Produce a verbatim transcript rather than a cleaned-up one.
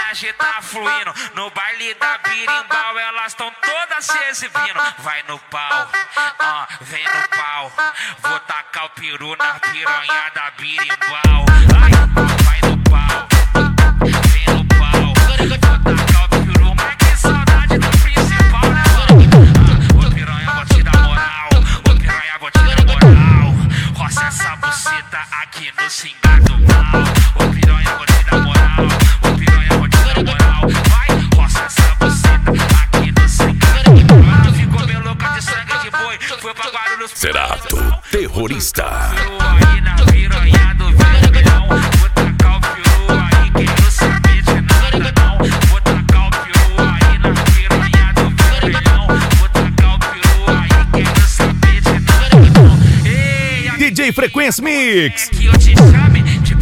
sacanagem tá fluindo. No baile da birimbau elas tão todas se exibindo. Vai no pau, ah, vem no pau. Vou tacar o peru na piranha da birimbau. Ai, vai no pau, vem no pau. Vou tacar o peru, mas que saudade do principal, né, mano? Ah, ô piranha, vou te dar moral. Ô piranha, vou te dar moral. Roça essa buceta aqui no cingar do mal. Ô piranha, vou te dar moral. Ô piranha, vou te dar moral. Vai, roça essa buceta aqui no cingar do mal. Ela ficou bem louca de sangue de boi. Foi pra Guarulhos. Cerato, terrorista. Aí na piranha do vermelhão. Vou tacar o peru aí, quero saber de nada não. Vou tacar o peru aí na piranha do vermelhão. Vou tacar o peru aí, quero saber de nada não. Ei, D J Frequência Mix. que eu te chame de